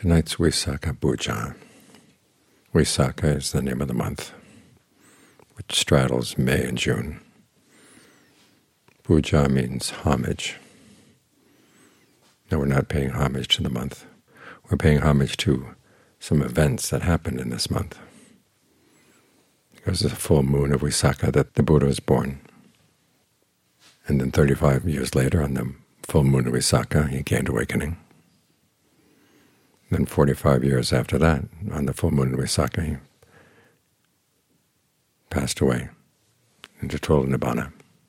Tonight's Vaisakha Puja. Vaisakha is the name of the month, which straddles May and June. Puja means homage. No, we're not paying homage to the month. We're paying homage to some events that happened in this month. It was the full moon of Vaisakha that the Buddha was born. And then 35 years later, on the full moon of Vaisakha, he gained awakening. Then 45 years after that, on the full moon of Vaisakha, he passed away into total nibbana.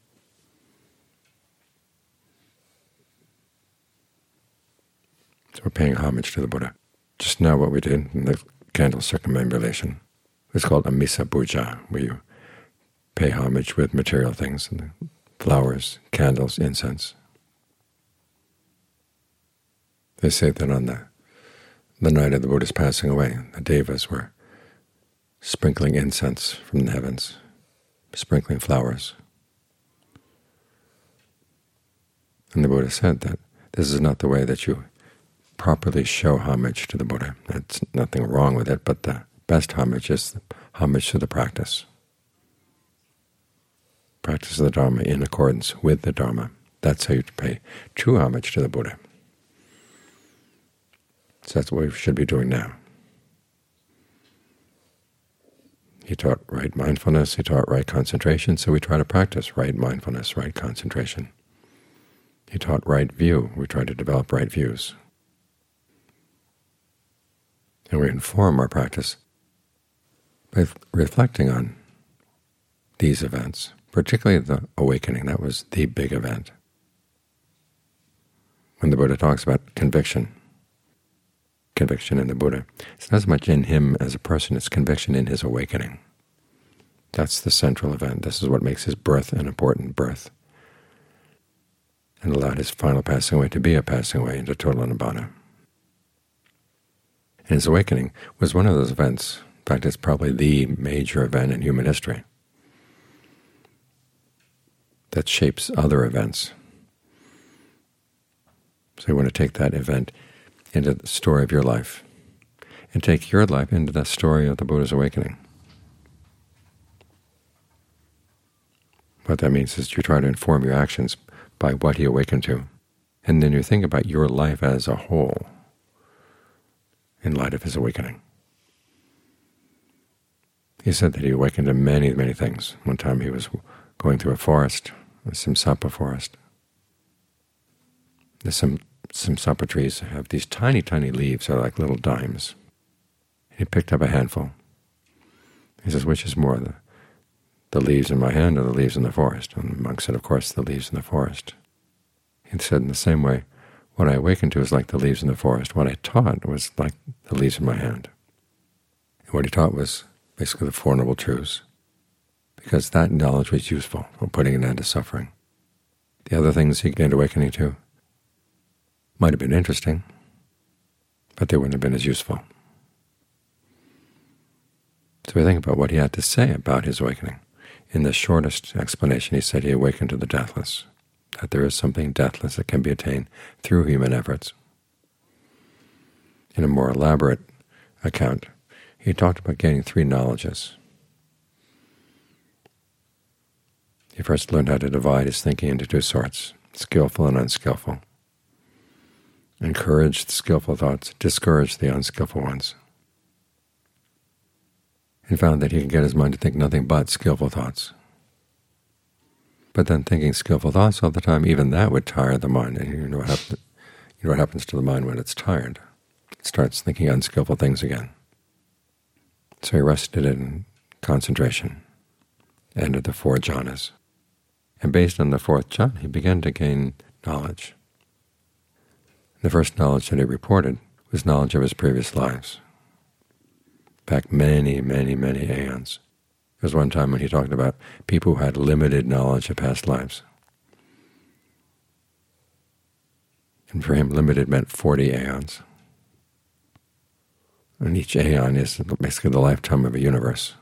So we're paying homage to the Buddha. Just now what we did in the candle circumambulation was called Amisa Puja, where you pay homage with material things, flowers, candles, incense. They say that on the night of the Buddha's passing away, the devas were sprinkling incense from the heavens, sprinkling flowers. And the Buddha said that this is not the way that you properly show homage to the Buddha. There's nothing wrong with it, but the best homage is the homage to the practice. Practice of the Dharma in accordance with the Dharma. That's how you pay true homage to the Buddha. So that's what we should be doing now. He taught right mindfulness, he taught right concentration, so we try to practice right mindfulness, right concentration. He taught right view, we try to develop right views. And we inform our practice by reflecting on these events, particularly the awakening. That was the big event. When the Buddha talks about conviction in the Buddha, it's not as much in him as a person, it's conviction in his awakening. That's the central event. This is what makes his birth an important birth, and allowed his final passing away to be a passing away into total nibbana. And his awakening was one of those events. In fact, it's probably the major event in human history that shapes other events. So you want to take that event into the story of your life, and take your life into the story of the Buddha's awakening. What that means is you try to inform your actions by what he awakened to, and then you think about your life as a whole in light of his awakening. He said that he awakened to many, many things. One time he was going through a forest, a Simsapa forest. The Simsapa trees have these tiny, tiny leaves. They're like little dimes. He picked up a handful. He says, which is more, the leaves in my hand or the leaves in the forest? And the monk said, of course, the leaves in the forest. He said, in the same way, what I awakened to is like the leaves in the forest. What I taught was like the leaves in my hand. And what he taught was basically the Four Noble Truths, because that knowledge was useful for putting an end to suffering. The other things he gained awakening to might have been interesting, but they wouldn't have been as useful. So we think about what he had to say about his awakening. In the shortest explanation, he said he awakened to the deathless, that there is something deathless that can be attained through human efforts. In a more elaborate account, he talked about gaining three knowledges. He first learned how to divide his thinking into two sorts, skillful and unskillful. Encourage the skillful thoughts, discourage the unskillful ones. He found that he could get his mind to think nothing but skillful thoughts. But then thinking skillful thoughts all the time, even that would tire the mind. And you know what happens to the mind when it's tired? It starts thinking unskillful things again. So he rested in concentration, entered the four jhanas. And based on the fourth jhana, he began to gain knowledge. The first knowledge that he reported was knowledge of his previous lives. Back many, many, many aeons. There was one time when he talked about people who had limited knowledge of past lives. And for him, limited meant 40 aeons. And each aeon is basically the lifetime of a universe.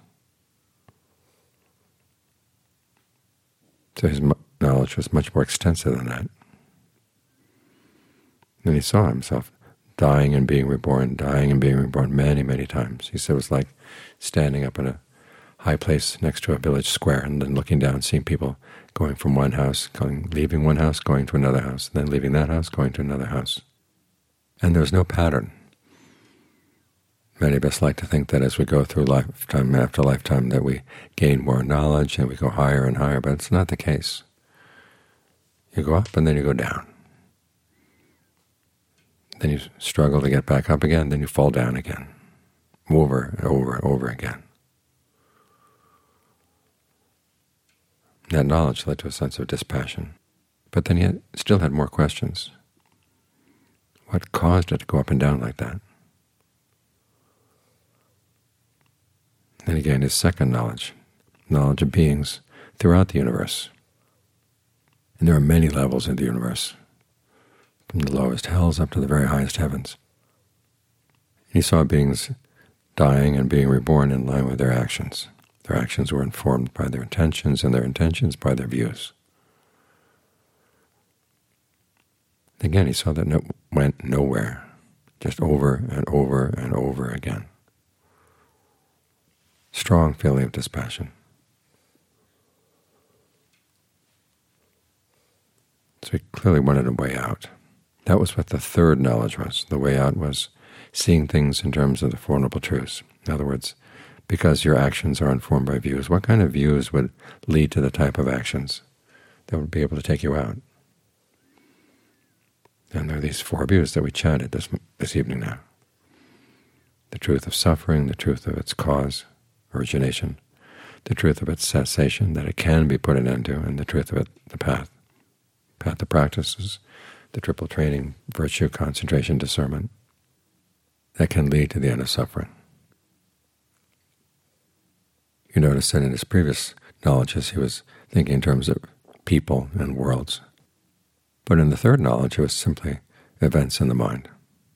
So his knowledge was much more extensive than that. Then he saw himself dying and being reborn many, many times. He said it was like standing up in a high place next to a village square and then looking down, seeing people going from one house, leaving one house, going to another house, then leaving that house, going to another house. And there's no pattern. Many of us like to think that as we go through lifetime after lifetime that we gain more knowledge and we go higher and higher, but it's not the case. You go up and then you go down. Then you struggle to get back up again, then you fall down again, over and over and over again. That knowledge led to a sense of dispassion. But then he still had more questions. What caused it to go up and down like that? Then he gained his second knowledge of beings throughout the universe. And there are many levels in the universe, from the lowest hells up to the very highest heavens. He saw beings dying and being reborn in line with their actions. Their actions were informed by their intentions, and their intentions by their views. Again, he saw that it went nowhere, just over and over and over again. Strong feeling of dispassion. So he clearly wanted a way out. That was what the third knowledge was. The way out was seeing things in terms of the Four Noble Truths. In other words, because your actions are informed by views, what kind of views would lead to the type of actions that would be able to take you out? And there are these four views that we chanted this evening now. The truth of suffering, the truth of its cause, origination, the truth of its cessation, that it can be put an end to, and the truth of it, the path. Path of practices, the triple training, virtue, concentration, discernment, that can lead to the end of suffering. You notice that in his previous knowledges he was thinking in terms of people and worlds. But in the third knowledge it was simply events in the mind.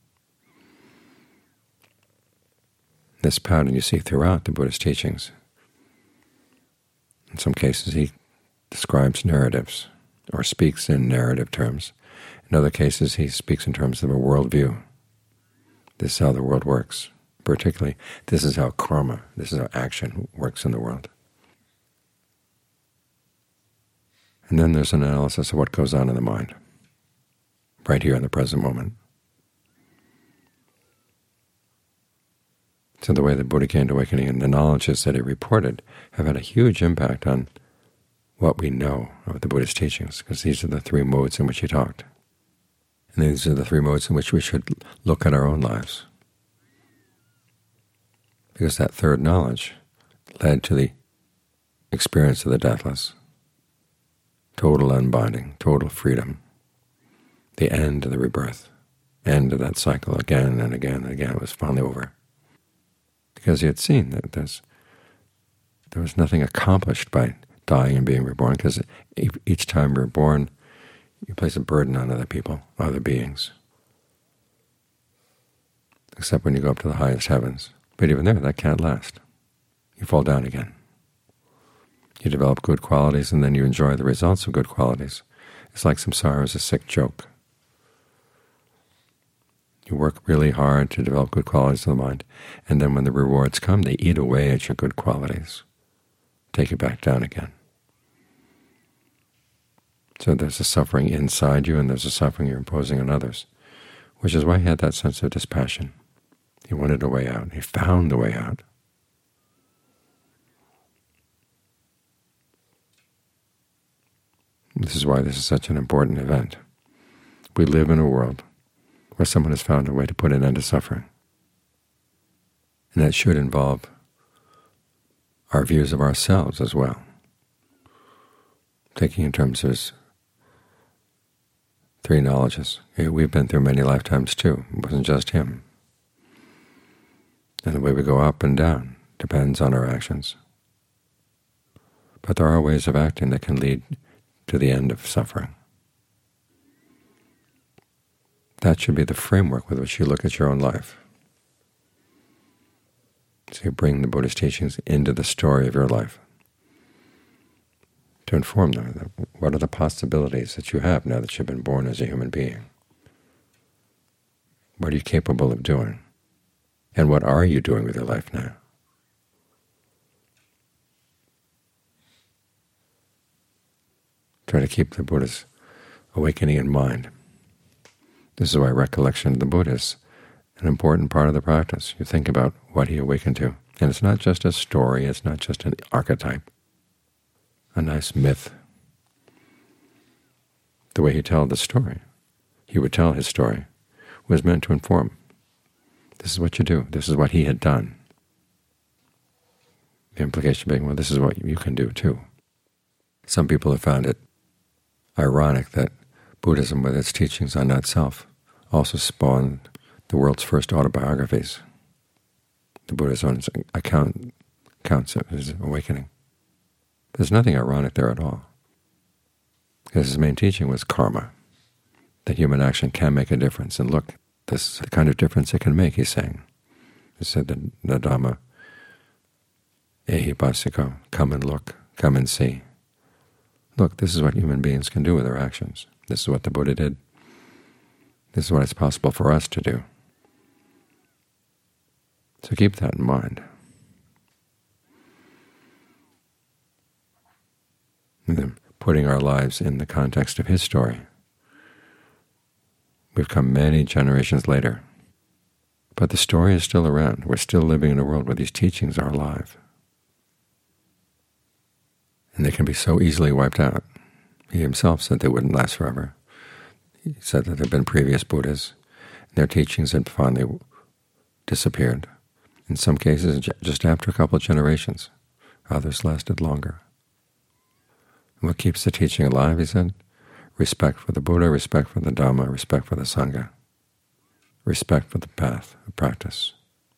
This pattern you see throughout the Buddhist teachings. In some cases he describes narratives, or speaks in narrative terms. In other cases he speaks in terms of a worldview. This is how the world works. Particularly, this is how karma, this is how action works in the world. And then there's an analysis of what goes on in the mind, right here in the present moment. So the way the Buddha came to awakening and the knowledges that he reported have had a huge impact on what we know of the Buddhist teachings, because these are the three modes in which he talked. And these are the three modes in which we should look at our own lives. Because that third knowledge led to the experience of the deathless, total unbinding, total freedom, the end of the rebirth, end of that cycle again and again and again. It was finally over. Because he had seen that there was nothing accomplished by dying and being reborn, because each time you're born, you place a burden on other people, other beings, except when you go up to the highest heavens. But even there, that can't last. You fall down again. You develop good qualities, and then you enjoy the results of good qualities. It's like samsara is a sick joke. You work really hard to develop good qualities of the mind, and then when the rewards come, they eat away at your good qualities, take you back down again. So there's a suffering inside you, and there's a suffering you're imposing on others, which is why he had that sense of dispassion. He wanted a way out. He found the way out. This is why this is such an important event. We live in a world where someone has found a way to put an end to suffering. And that should involve our views of ourselves as well, taking in terms of his three knowledges. We've been through many lifetimes too. It wasn't just him. And the way we go up and down depends on our actions. But there are ways of acting that can lead to the end of suffering. That should be the framework with which you look at your own life. So you bring the Buddhist teachings into the story of your life to inform them. What are the possibilities that you have now that you've been born as a human being? What are you capable of doing? And what are you doing with your life now? Try to keep the Buddha's awakening in mind. This is why recollection of the Buddha is an important part of the practice. You think about what he awakened to. And it's not just a story, it's not just an archetype, a nice myth. The way he told the story, he would tell his story, was meant to inform. This is what you do. This is what he had done. The implication being, well, this is what you can do too. Some people have found it ironic that Buddhism, with its teachings on not-self, also spawned the world's first autobiographies. The Buddha's own accounts of his awakening. There's nothing ironic there at all, because his main teaching was karma, that human action can make a difference. And look, this is the kind of difference it can make, he's saying. He said that the Dhamma, ehi passiko, come and look, come and see. Look, this is what human beings can do with their actions. This is what the Buddha did. This is what it's possible for us to do. So keep that in mind. And then putting our lives in the context of his story. We've come many generations later, but the story is still around. We're still living in a world where these teachings are alive. And they can be so easily wiped out. He himself said they wouldn't last forever. He said that there have been previous Buddhas, and their teachings had finally disappeared. In some cases, just after a couple of generations. Others lasted longer. And what keeps the teaching alive, he said? Respect for the Buddha, respect for the Dhamma, respect for the Sangha, respect for the path of practice.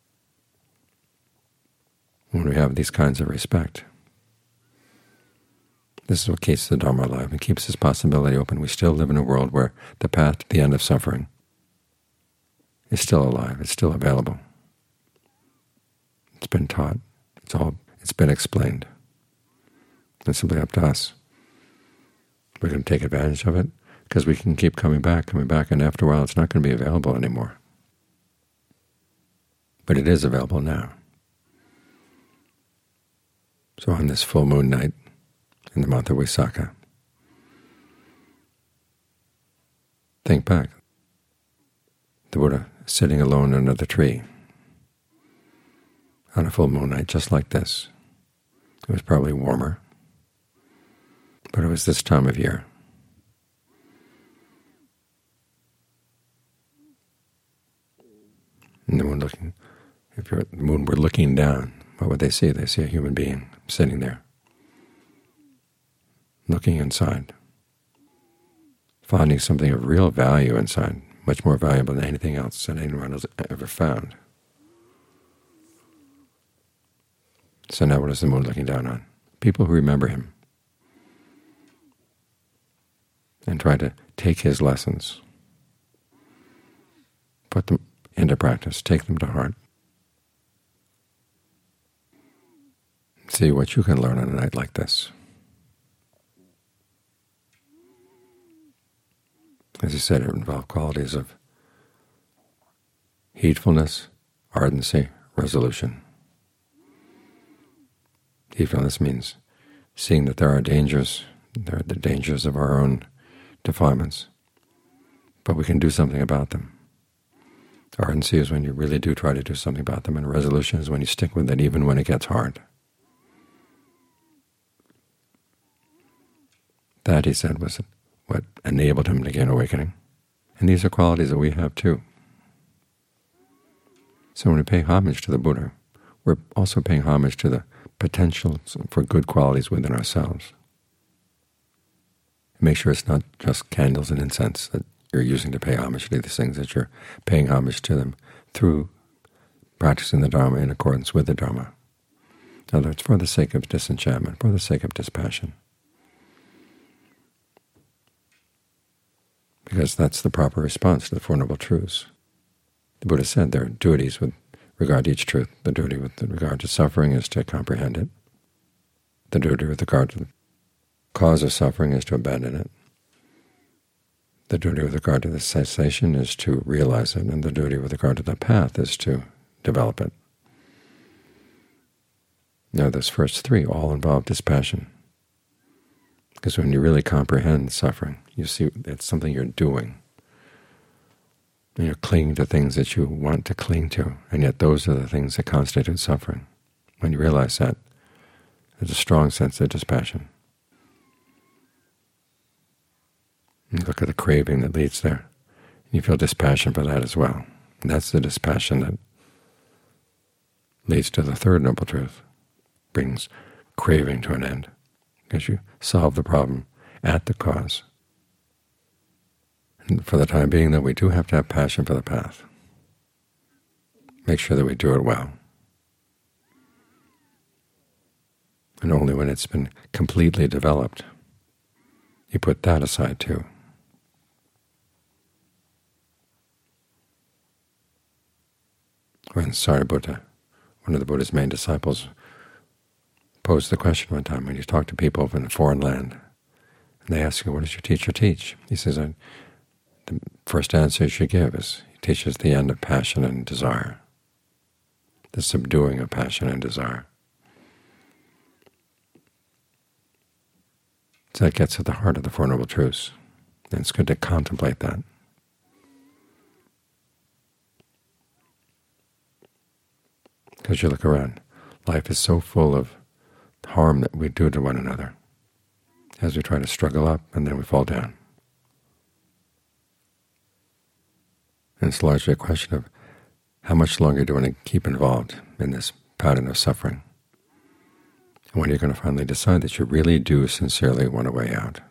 When we have these kinds of respect, this is what keeps the Dhamma alive and keeps this possibility open. We still live in a world where the path to the end of suffering is still alive, it's still available. It's been taught, it's been explained. It's simply up to us. We're going to take advantage of it because we can keep coming back, and after a while it's not going to be available anymore. But it is available now. So on this full moon night in the month of Vaisakha, think back. The Buddha sitting alone under the tree on a full moon night just like this. It was probably warmer, but it was this time of year. And the moon if the moon were looking down, what would they see? They see a human being sitting there, looking inside, finding something of real value inside, much more valuable than anything else that anyone has ever found. So now what is the moon looking down on? People who remember him and try to take his lessons, put them into practice, take them to heart. See what you can learn on a night like this. As he said, it involved qualities of heedfulness, ardency, resolution. Heedfulness means seeing that there are dangers, there are the dangers of our own defilements, but we can do something about them. Ardency is when you really do try to do something about them, and resolution is when you stick with it even when it gets hard. That, he said, was what enabled him to gain awakening. And these are qualities that we have too. So when we pay homage to the Buddha, we're also paying homage to the potential for good qualities within ourselves. Make sure it's not just candles and incense that you're using to pay homage to these things, that you're paying homage to them through practicing the Dharma in accordance with the Dharma. In other words, for the sake of disenchantment, for the sake of dispassion. Because that's the proper response to the Four Noble Truths. The Buddha said there are duties with regard to each truth. The duty with regard to suffering is to comprehend it. The duty with regard to the cause of suffering is to abandon it. The duty with regard to the cessation is to realize it, and the duty with regard to the path is to develop it. Now, those first three all involve dispassion, because when you really comprehend suffering, you see it's something you're doing. And you're clinging to things that you want to cling to, and yet those are the things that constitute suffering. When you realize that, there's a strong sense of dispassion. You look at the craving that leads there, and you feel dispassion for that as well. And that's the dispassion that leads to the third Noble Truth, brings craving to an end, because you solve the problem at the cause. And for the time being, though, we do have to have passion for the path. Make sure that we do it well. And only when it's been completely developed, you put that aside too. When Sariputta, one of the Buddha's main disciples, posed the question one time when you talk to people in a foreign land, and they ask you, what does your teacher teach? He says, the first answer you should give is, he teaches the end of passion and desire, the subduing of passion and desire. So that gets at the heart of the Four Noble Truths, and it's good to contemplate that. Because you look around, life is so full of harm that we do to one another as we try to struggle up, and then we fall down. And it's largely a question of how much longer do you want to keep involved in this pattern of suffering, and when you're going to finally decide that you really do sincerely want a way out.